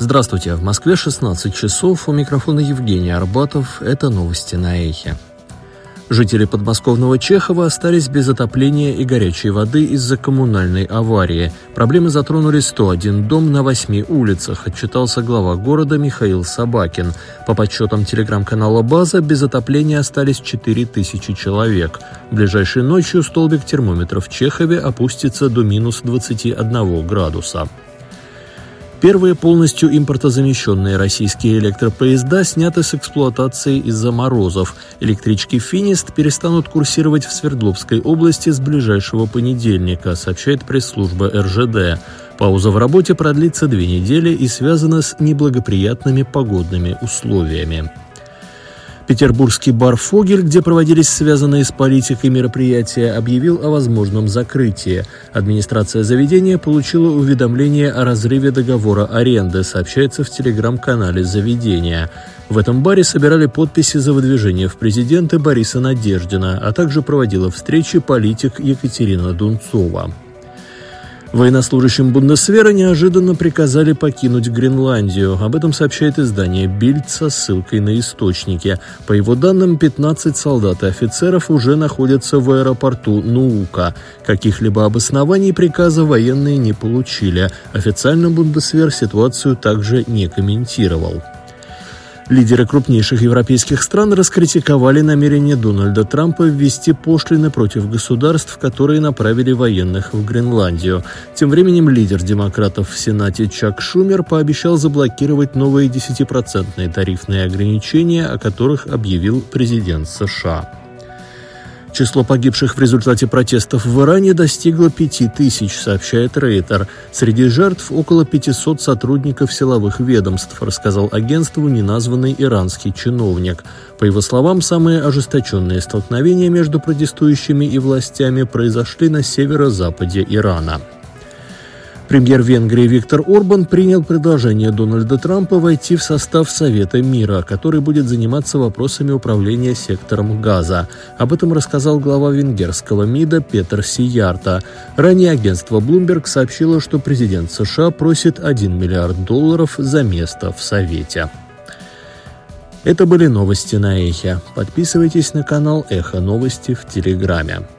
Здравствуйте, в Москве 16 часов, у микрофона Евгений Арбатов, это новости на Эхе. Жители подмосковного Чехова остались без отопления и горячей воды из-за коммунальной аварии. Проблемы затронули 101 дом на 8 улицах, отчитался глава города Михаил Собакин. По подсчетам телеграм-канала «База», без отопления остались 4000 человек. Ближайшей ночью столбик термометра в Чехове опустится до минус 21 градуса. Первые полностью импортозамещенные российские электропоезда сняты с эксплуатации из-за морозов. Электрички «Финист» перестанут курсировать в Свердловской области с ближайшего понедельника, сообщает пресс-служба РЖД. Пауза в работе продлится 2 недели и связана с неблагоприятными погодными условиями. Петербургский бар «Фогель», где проводились связанные с политикой мероприятия, объявил о возможном закрытии. Администрация заведения получила уведомление о разрыве договора аренды, сообщается в телеграм-канале заведения. В этом баре собирали подписи за выдвижение в президенты Бориса Надеждина, а также проводила встречи политик Екатерина Дунцова. Военнослужащим Бундесвера неожиданно приказали покинуть Гренландию. Об этом сообщает издание «Бильд» со ссылкой на источники. По его данным, 15 солдат и офицеров уже находятся в аэропорту Нуука. Каких-либо обоснований приказа военные не получили. Официально Бундесвер ситуацию также не комментировал. Лидеры крупнейших европейских стран раскритиковали намерение Дональда Трампа ввести пошлины против государств, которые направили военных в Гренландию. Тем временем лидер демократов в Сенате Чак Шумер пообещал заблокировать новые 10% тарифные ограничения, о которых объявил президент США. Число погибших в результате протестов в Иране достигло 5000, сообщает Рейтер. Среди жертв около 500 сотрудников силовых ведомств, рассказал агентству неназванный иранский чиновник. По его словам, самые ожесточенные столкновения между протестующими и властями произошли на северо-западе Ирана. Премьер Венгрии Виктор Орбан принял предложение Дональда Трампа войти в состав Совета мира, который будет заниматься вопросами управления сектором Газа. Об этом рассказал глава венгерского МИДа Петер Сиярта. Ранее агентство Bloomberg сообщило, что президент США просит $1 миллиард за место в Совете. Это были новости на Эхе. Подписывайтесь на канал Эхо Новости в Телеграме.